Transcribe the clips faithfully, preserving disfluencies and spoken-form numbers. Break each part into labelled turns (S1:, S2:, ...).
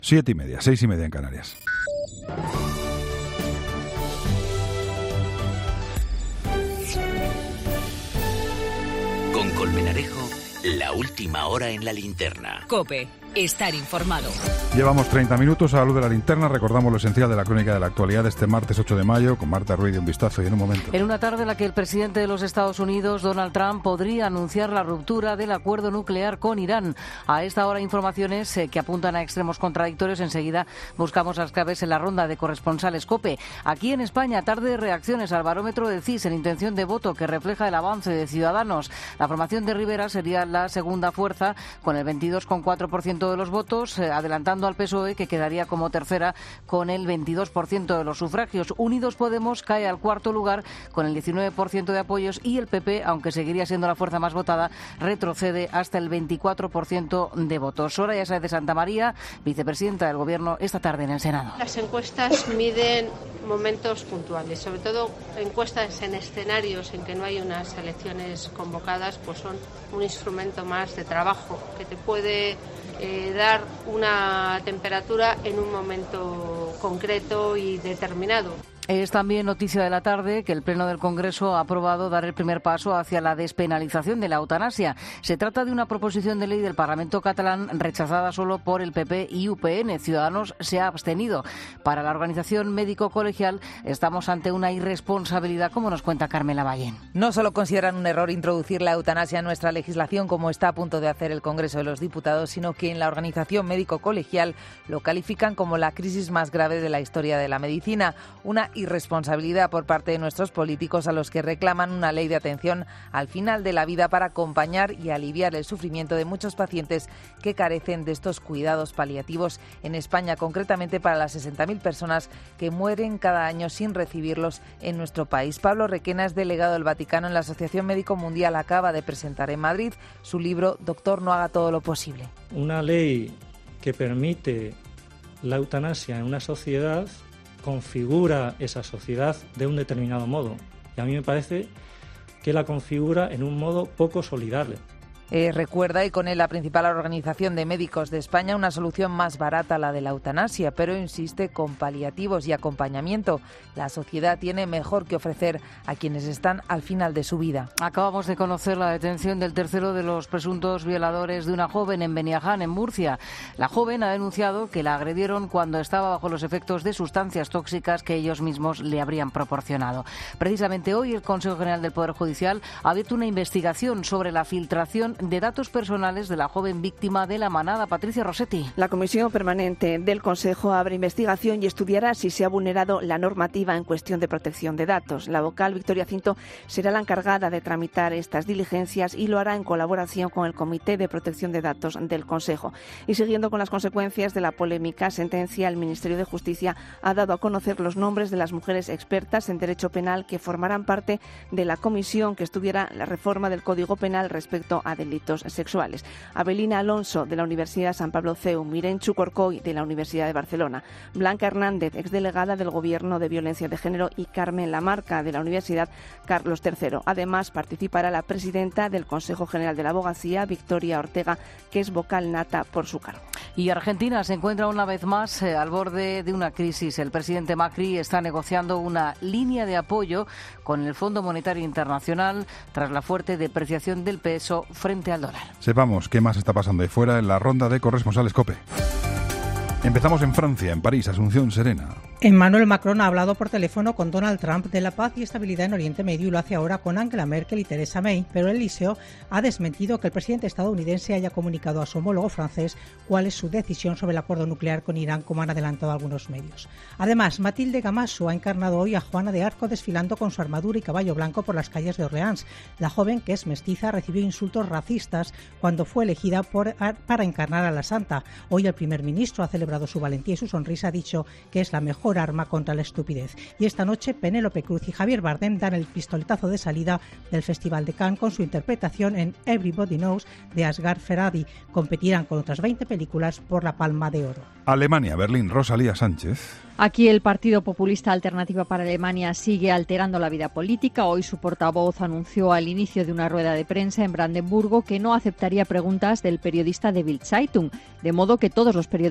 S1: Siete y media, seis y media en Canarias.
S2: Con Colmenarejo, la última hora en la linterna.
S3: COPE, estar informado.
S1: Llevamos treinta minutos a la luz de la linterna. Recordamos lo esencial de la crónica de la actualidad de este martes ocho de mayo con Marta Ruiz de Un Vistazo y en un momento.
S4: En una tarde en la que el presidente de los Estados Unidos, Donald Trump, podría anunciar la ruptura del acuerdo nuclear con Irán. A esta hora informaciones eh, que apuntan a extremos contradictorios. Enseguida buscamos las claves en la ronda de corresponsales COPE. Aquí en España, tarde de reacciones al barómetro del C I S en intención de voto que refleja el avance de Ciudadanos. La formación de Rivera sería la segunda fuerza con el veintidós coma cuatro por ciento de los votos, eh, adelantando al P S O E, que quedaría como tercera con el veintidós por ciento de los sufragios. Unidos Podemos cae al cuarto lugar con el diecinueve por ciento de apoyos y el P P, aunque seguiría siendo la fuerza más votada, retrocede hasta el veinticuatro por ciento de votos. Soraya Sáez de Santamaría, vicepresidenta del Gobierno, esta tarde en el Senado.
S5: Las encuestas miden momentos puntuales, sobre todo encuestas en escenarios en que no hay unas elecciones convocadas, pues son un instrumento más de trabajo que te puede eh, dar una temperatura en un momento concreto y determinado.
S4: Es también noticia de la tarde que el Pleno del Congreso ha aprobado dar el primer paso hacia la despenalización de la eutanasia. Se trata de una proposición de ley del Parlamento catalán rechazada solo por el P P y U P N. Ciudadanos se ha abstenido. Para la organización médico-colegial estamos ante una irresponsabilidad, como nos cuenta Carmela Ballén.
S6: No solo consideran un error introducir la eutanasia en nuestra legislación, como está a punto de hacer el Congreso de los Diputados, sino que en la organización médico-colegial lo califican como la crisis más grave de la historia de la medicina. Una irresponsabilidad por parte de nuestros políticos, a los que reclaman una ley de atención al final de la vida para acompañar y aliviar el sufrimiento de muchos pacientes que carecen de estos cuidados paliativos en España, concretamente para las sesenta mil personas que mueren cada año sin recibirlos en nuestro país. Pablo Requena es delegado del Vaticano en la Asociación Médico Mundial. Acaba de presentar en Madrid su libro Doctor, no haga todo lo posible.
S7: Una ley que permite la eutanasia en una sociedad configura esa sociedad de un determinado modo. Y a mí me parece que la configura en un modo poco solidario.
S6: Eh, recuerda, y con él la principal organización de médicos de España, una solución más barata, la de la eutanasia, pero insiste con paliativos y acompañamiento. La sociedad tiene mejor que ofrecer a quienes están al final de su vida.
S4: Acabamos de conocer la detención del tercero de los presuntos violadores de una joven en Beniaján, en Murcia. La joven ha denunciado que la agredieron cuando estaba bajo los efectos de sustancias tóxicas que ellos mismos le habrían proporcionado. Precisamente hoy el Consejo General del Poder Judicial ha abierto una investigación sobre la filtración de datos personales de la joven víctima de la manada. Patricia Rossetti.
S8: La Comisión Permanente del Consejo abre investigación y estudiará si se ha vulnerado la normativa en cuestión de protección de datos. La vocal Victoria Cinto será la encargada de tramitar estas diligencias y lo hará en colaboración con el Comité de Protección de Datos del Consejo. Y siguiendo con las consecuencias de la polémica sentencia, el Ministerio de Justicia ha dado a conocer los nombres de las mujeres expertas en derecho penal que formarán parte de la comisión que estudiará la reforma del Código Penal respecto a delitos sexuales. Abelina Alonso, de la Universidad San Pablo C E U, Miren Chucorcoy, de la Universidad de Barcelona, Blanca Hernández, exdelegada del Gobierno de Violencia de Género, y Carmen Lamarca, de la Universidad Carlos tercero. Además, participará la presidenta del Consejo General de la Abogacía, Victoria Ortega, que es vocal nata por su cargo.
S4: Y Argentina se encuentra una vez más eh, al borde de una crisis. El presidente Macri está negociando una línea de apoyo con el Fondo Monetario Internacional tras la fuerte depreciación del peso frente al dólar.
S1: Sepamos qué más está pasando ahí fuera en la ronda de corresponsales COPE. Empezamos en Francia, en París, Asunción Serena.
S9: Emmanuel Macron ha hablado por teléfono con Donald Trump de la paz y estabilidad en Oriente Medio y lo hace ahora con Angela Merkel y Theresa May, pero el Eliseo ha desmentido que el presidente estadounidense haya comunicado a su homólogo francés cuál es su decisión sobre el acuerdo nuclear con Irán, como han adelantado algunos medios. Además, Matilde Gamasso ha encarnado hoy a Juana de Arco desfilando con su armadura y caballo blanco por las calles de Orleans. La joven, que es mestiza, recibió insultos racistas cuando fue elegida por, para encarnar a la santa. Hoy el primer ministro ha celebrado su valentía y su sonrisa, ha dicho que es la mejor arma contra la estupidez. Y esta noche Penélope Cruz y Javier Bardem dan el pistoletazo de salida del Festival de Cannes con su interpretación en Everybody Knows de Asghar Farhadi. Competirán con otras veinte películas por la Palma de Oro.
S1: Alemania, Berlín, Rosalía Sánchez.
S10: Aquí el Partido Populista Alternativa para Alemania sigue alterando la vida política. Hoy su portavoz anunció al inicio de una rueda de prensa en Brandenburgo que no aceptaría preguntas del periodista de Bild Zeitung, de modo que todos los periodistas se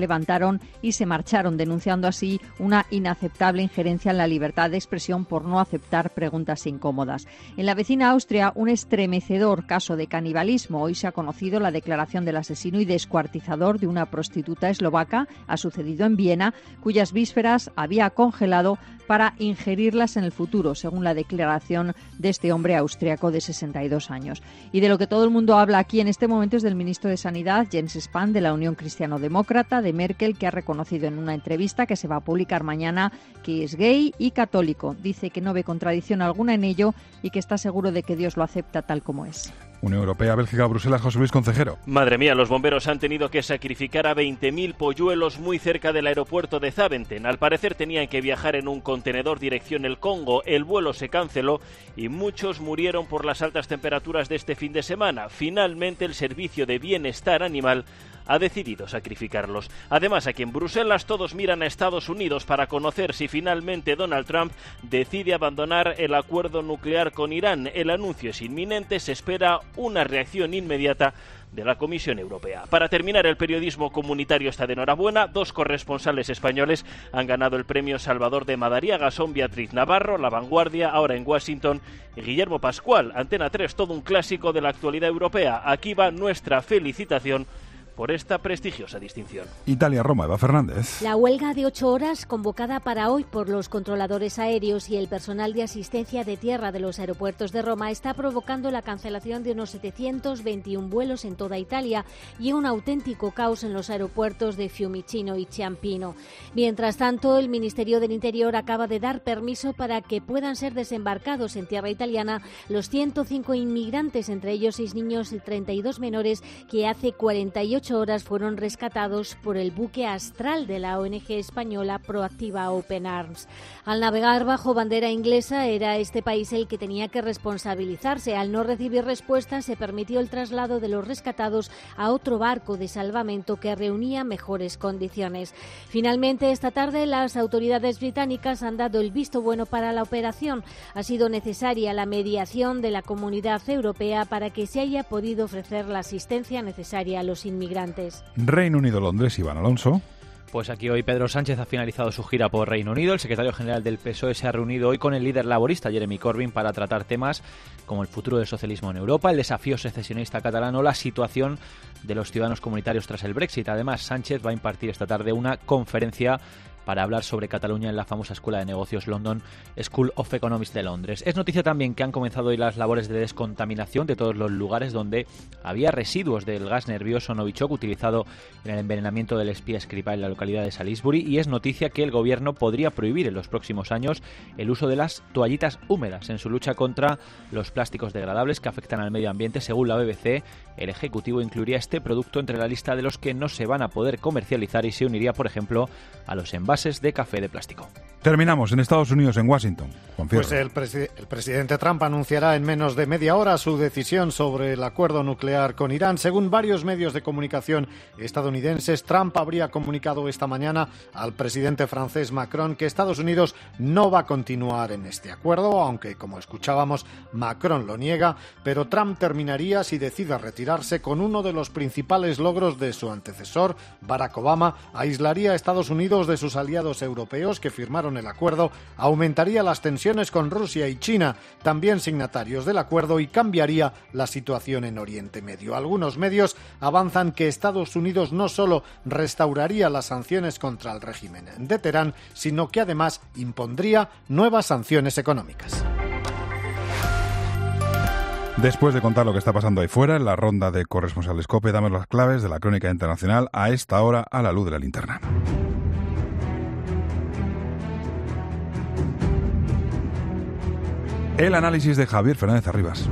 S10: levantaron y se marcharon, denunciando así una inaceptable injerencia en la libertad de expresión por no aceptar preguntas incómodas. En la vecina Austria, un estremecedor caso de canibalismo. Hoy se ha conocido la declaración del asesino y descuartizador de una prostituta eslovaca. Ha sucedido en Viena, cuyas vísceras había congelado para ingerirlas en el futuro, según la declaración de este hombre austriaco de sesenta y dos años. Y de lo que todo el mundo habla aquí en este momento es del ministro de Sanidad, Jens Spahn, de la Unión Cristiano-Demócrata, de Merkel, que ha reconocido en una entrevista que se va a publicar mañana que es gay y católico. Dice que no ve contradicción alguna en ello y que está seguro de que Dios lo acepta tal como es.
S1: Unión Europea, Bélgica, Bruselas, José Luis Concejero.
S11: Madre mía, los bomberos han tenido que sacrificar a veinte mil polluelos muy cerca del aeropuerto de Zaventem. Al parecer tenían que viajar en un contenedor dirección el Congo. El vuelo se canceló y muchos murieron por las altas temperaturas de este fin de semana. Finalmente, el Servicio de Bienestar Animal ha decidido sacrificarlos. Además, aquí en Bruselas todos miran a Estados Unidos para conocer si finalmente Donald Trump decide abandonar el acuerdo nuclear con Irán. El anuncio es inminente, se espera una reacción inmediata de la Comisión Europea. Para terminar, el periodismo comunitario está de enhorabuena. Dos corresponsales españoles han ganado el premio Salvador de Madariaga. Son Beatriz Navarro, La Vanguardia, ahora en Washington, y Guillermo Pascual, Antena tres, todo un clásico de la actualidad europea. Aquí va nuestra felicitación por esta prestigiosa distinción.
S1: Italia, Roma, Eva Fernández.
S12: La huelga de ocho horas convocada para hoy por los controladores aéreos y el personal de asistencia de tierra de los aeropuertos de Roma está provocando la cancelación de unos setecientos veintiún vuelos en toda Italia y un auténtico caos en los aeropuertos de Fiumicino y Ciampino. Mientras tanto, el Ministerio del Interior acaba de dar permiso para que puedan ser desembarcados en tierra italiana los ciento cinco inmigrantes, entre ellos seis niños y treinta y dos menores, que hace cuarenta y ocho horas fueron rescatados por el buque Astral de la O N G española Proactiva Open Arms. Al navegar bajo bandera inglesa, era este país el que tenía que responsabilizarse. Al no recibir respuesta, se permitió el traslado de los rescatados a otro barco de salvamento que reunía mejores condiciones. Finalmente, esta tarde, las autoridades británicas han dado el visto bueno para la operación. Ha sido necesaria la mediación de la Comunidad Europea para que se haya podido ofrecer la asistencia necesaria a los inmigrantes.
S1: Reino Unido, Londres, Iván Alonso.
S13: Pues aquí hoy Pedro Sánchez ha finalizado su gira por Reino Unido. El secretario general del P S O E se ha reunido hoy con el líder laborista Jeremy Corbyn para tratar temas como el futuro del socialismo en Europa, el desafío secesionista catalán o la situación de los ciudadanos comunitarios tras el Brexit. Además, Sánchez va a impartir esta tarde una conferencia para hablar sobre Cataluña en la famosa Escuela de Negocios London School of Economics de Londres. Es noticia también que han comenzado hoy las labores de descontaminación de todos los lugares donde había residuos del gas nervioso Novichok utilizado en el envenenamiento del espía Skripal en la localidad de Salisbury, y es noticia que el gobierno podría prohibir en los próximos años el uso de las toallitas húmedas en su lucha contra los plásticos degradables que afectan al medio ambiente. Según la B B C, el Ejecutivo incluiría este producto entre la lista de los que no se van a poder comercializar y se uniría, por ejemplo, a los envases de café de plástico.
S1: Terminamos en Estados Unidos, en Washington.
S14: Pues el, presi- el presidente Trump anunciará en menos de media hora su decisión sobre el acuerdo nuclear con Irán. Según varios medios de comunicación estadounidenses, Trump habría comunicado esta mañana al presidente francés Macron que Estados Unidos no va a continuar en este acuerdo, aunque, como escuchábamos, Macron lo niega, pero Trump terminaría, si decide retirarse, con uno de los principales logros de su antecesor, Barack Obama. Aislaría a Estados Unidos de sus aliados europeos que firmaron el acuerdo, aumentaría las tensiones con Rusia y China, también signatarios del acuerdo, y cambiaría la situación en Oriente Medio. Algunos medios avanzan que Estados Unidos no solo restauraría las sanciones contra el régimen de Teherán, sino que además impondría nuevas sanciones económicas.
S1: Después de contar lo que está pasando ahí fuera, en la ronda de corresponsales COPE, damos las claves de la crónica internacional a esta hora a la luz de la linterna. El análisis de Javier Fernández Arribas.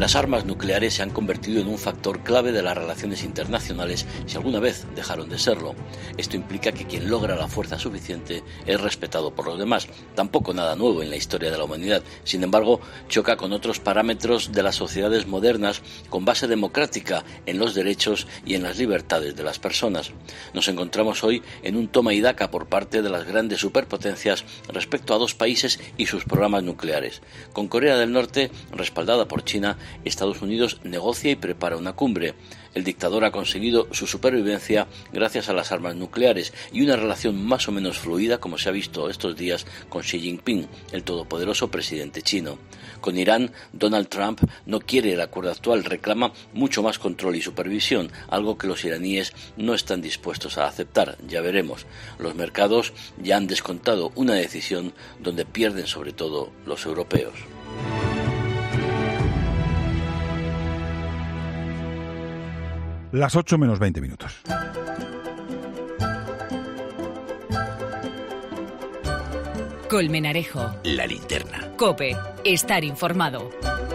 S15: Las armas nucleares se han convertido en un factor clave de las relaciones internacionales si alguna vez dejaron de serlo. Esto implica que quien logra la fuerza suficiente es respetado por los demás. Tampoco nada nuevo en la historia de la humanidad. Sin embargo, choca con otros parámetros de las sociedades modernas con base democrática en los derechos y en las libertades de las personas. Nos encontramos hoy en un toma y daca por parte de las grandes superpotencias respecto a dos países y sus programas nucleares. Con Corea del Norte, respaldada por China, Estados Unidos negocia y prepara una cumbre. El dictador ha conseguido su supervivencia gracias a las armas nucleares y una relación más o menos fluida, como se ha visto estos días con Xi Jinping, el todopoderoso presidente chino. Con Irán, Donald Trump no quiere el acuerdo actual, reclama mucho más control y supervisión, algo que los iraníes no están dispuestos a aceptar. Ya veremos. Los mercados ya han descontado una decisión donde pierden sobre todo los europeos.
S1: Las ocho menos veinte minutos.
S3: Colmenarejo.
S2: La linterna.
S3: COPE. Estar informado.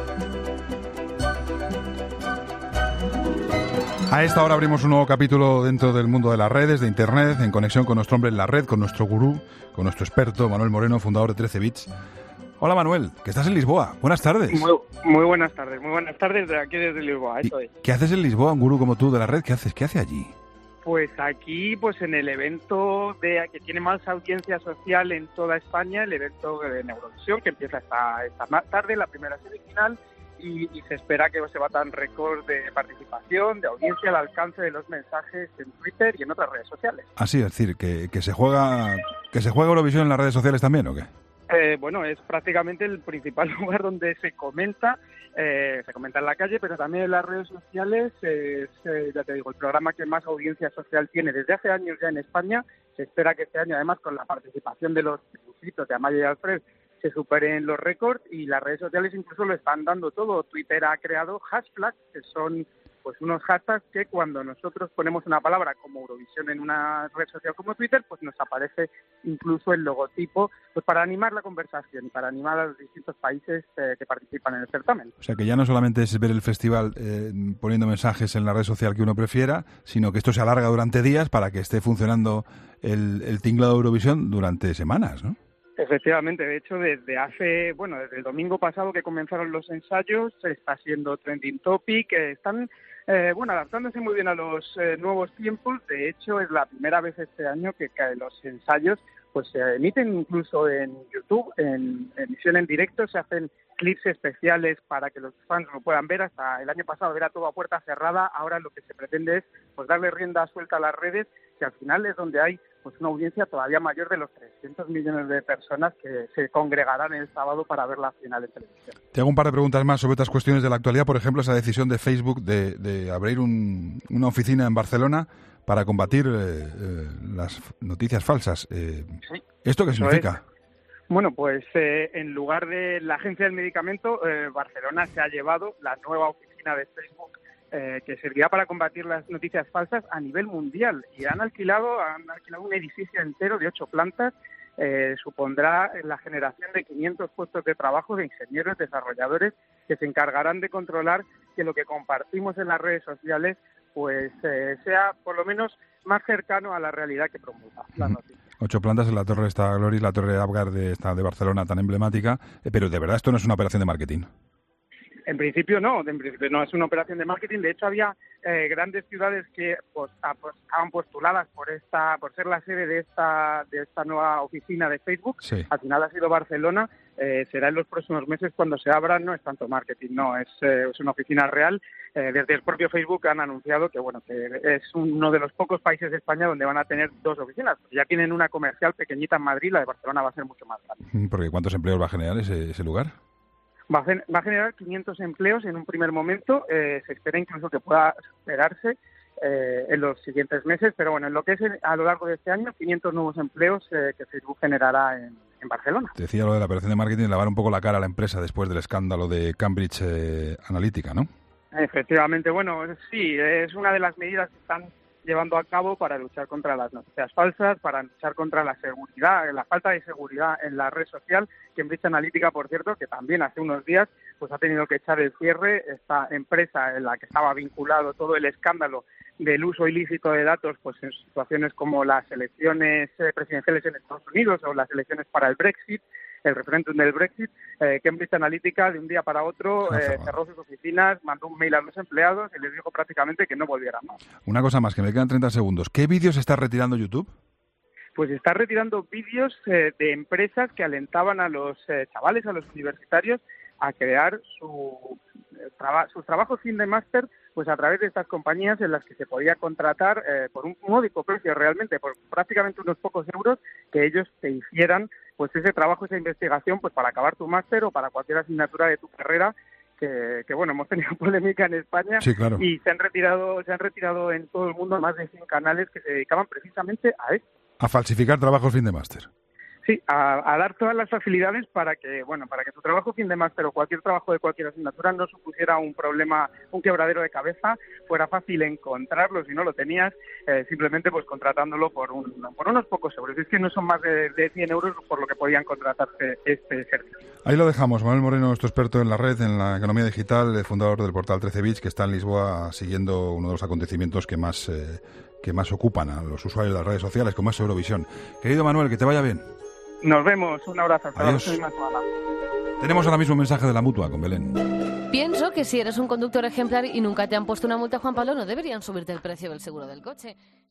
S1: A esta hora abrimos un nuevo capítulo dentro del mundo de las redes, de Internet, en conexión con nuestro hombre en la red, con nuestro gurú, con nuestro experto, Manuel Moreno, fundador de trece bits. Hola Manuel, que estás en Lisboa. Buenas tardes.
S16: Muy, muy buenas tardes, muy buenas tardes de aquí desde Lisboa. Eso es.
S1: ¿Qué haces en Lisboa, un gurú como tú de la red? ¿Qué haces? ¿Qué hace allí?
S16: Pues aquí, pues en el evento de que tiene más audiencia social en toda España, el evento de Eurovisión, que empieza esta, esta tarde, la primera semifinal, y, y se espera que se batan récord de participación, de audiencia, al alcance de los mensajes en Twitter y en otras redes sociales.
S1: Así, es decir, que, que se juega que se juega Eurovisión en las redes sociales también, ¿o qué?
S16: Eh, bueno, es prácticamente el principal lugar donde se comenta, eh, se comenta en la calle, pero también en las redes sociales. Es, eh, ya te digo, el programa que más audiencia social tiene desde hace años ya en España. Se espera que este año, además, con la participación de los tribucitos de Amaya y Alfred, se superen los récords, y las redes sociales incluso lo están dando todo. Twitter ha creado hashtags, que son pues unos hashtags que cuando nosotros ponemos una palabra como Eurovisión en una red social como Twitter, pues nos aparece incluso el logotipo, pues para animar la conversación y para animar a los distintos países eh, que participan en el certamen.
S1: O sea que ya no solamente es ver el festival eh, poniendo mensajes en la red social que uno prefiera, sino que esto se alarga durante días para que esté funcionando el, el tinglado de Eurovisión durante semanas, ¿no?
S16: Efectivamente, de hecho, desde hace, bueno, desde el domingo pasado que comenzaron los ensayos, está siendo trending topic, eh, están, eh, bueno, adaptándose muy bien a los eh, nuevos tiempos. De hecho, es la primera vez este año que, que los ensayos pues se emiten incluso en YouTube, en emisión en directo, se hacen clips especiales para que los fans lo puedan ver. Hasta el año pasado era todo a puerta cerrada, ahora lo que se pretende es pues darle rienda suelta a las redes, que al final es donde hay pues una audiencia todavía mayor de los trescientos millones de personas que se congregarán el sábado para ver la final en televisión.
S1: Te hago un par de preguntas más sobre otras cuestiones de la actualidad, por ejemplo, esa decisión de Facebook de, de abrir un, una oficina en Barcelona para combatir eh, eh, las noticias falsas. Eh,
S16: sí,
S1: ¿Esto qué significa?
S16: Es. Bueno, pues eh, en lugar de la Agencia del Medicamento, eh, Barcelona se ha llevado la nueva oficina de Facebook eh, que servirá para combatir las noticias falsas a nivel mundial. Y han alquilado, han alquilado un edificio entero de ocho plantas. Eh, supondrá la generación de quinientos puestos de trabajo de ingenieros, desarrolladores, que se encargarán de controlar que lo que compartimos en las redes sociales pues eh, sea por lo menos más cercano a la realidad que promulga la noticia.
S1: Ocho plantas en la Torre esta Gloris, la Torre Abgar de, esta de Barcelona tan emblemática, eh, pero de verdad esto no es una operación de marketing.
S16: En principio no, en principio no es una operación de marketing. De hecho, había eh, grandes ciudades que pues, estaban postuladas por esta, por ser la sede de esta, de esta nueva oficina de Facebook.
S1: Sí.
S16: Al final ha sido Barcelona. Eh, será en los próximos meses cuando se abra. No es tanto marketing, no, es, eh, es una oficina real. Eh, desde el propio Facebook han anunciado que bueno que es uno de los pocos países de España donde van a tener dos oficinas. Ya tienen una comercial pequeñita en Madrid, la de Barcelona va a ser mucho más grande.
S1: Porque ¿cuántos empleos va a generar ese, ese lugar?
S16: Va a, va a generar quinientos empleos en un primer momento. Eh, se espera incluso que pueda superarse eh, en los siguientes meses, pero bueno, en lo que es a lo largo de este año, quinientos nuevos empleos eh, que Facebook generará en, en Barcelona.
S1: Te decía lo de la operación de marketing, lavar un poco la cara a la empresa después del escándalo de Cambridge eh, Analytica, ¿no?
S16: Efectivamente, bueno, sí, es una de las medidas que están llevando a cabo para luchar contra las noticias falsas, para luchar contra la seguridad, la falta de seguridad en la red social. Cambridge Analytica, por cierto, que también hace unos días pues ha tenido que echar el cierre, esta empresa en la que estaba vinculado todo el escándalo del uso ilícito de datos, pues en situaciones como las elecciones presidenciales en Estados Unidos o las elecciones para el Brexit, el referéndum del Brexit. eh, Cambridge Analytica de un día para otro eh, cerró sus oficinas, mandó un mail a los empleados y les dijo prácticamente que no volvieran más.
S1: Una cosa más, que me quedan treinta segundos. ¿Qué vídeos está retirando YouTube?
S16: Pues está retirando vídeos eh, de empresas que alentaban a los eh, chavales, a los universitarios, a crear su, eh, traba, sus trabajos fin de máster pues a través de estas compañías en las que se podía contratar eh, por un módico precio realmente, por prácticamente unos pocos euros, que ellos te hicieran pues ese trabajo, esa investigación, pues para acabar tu máster o para cualquier asignatura de tu carrera, que, que bueno, hemos tenido polémica en España.
S1: Sí, claro.
S16: Y se han retirado, se han retirado en todo el mundo más de cien canales que se dedicaban precisamente a esto.
S1: A falsificar trabajos fin de máster.
S16: Sí, a, a dar todas las facilidades para que, bueno, para que tu trabajo fin de máster o cualquier trabajo de cualquier asignatura no supusiera un problema, un quebradero de cabeza, fuera fácil encontrarlo si no lo tenías, eh, simplemente pues contratándolo por un, por unos pocos euros. Es que no son más de, de cien euros por lo que podían contratarse este servicio.
S1: Ahí lo dejamos. Manuel Moreno, nuestro experto en la red, en la economía digital, el fundador del portal trece bits, que está en Lisboa siguiendo uno de los acontecimientos que más, eh, que más ocupan a los usuarios de las redes sociales, como es Eurovisión. Querido Manuel, que te vaya bien.
S16: Nos vemos, un abrazo. Hasta
S1: Adiós.
S16: la próxima semana.
S1: Tenemos ahora mismo un mensaje de la Mutua con Belén.
S17: Pienso que si eres un conductor ejemplar y nunca te han puesto una multa, Juan Pablo, no deberían subirte el precio del seguro del coche.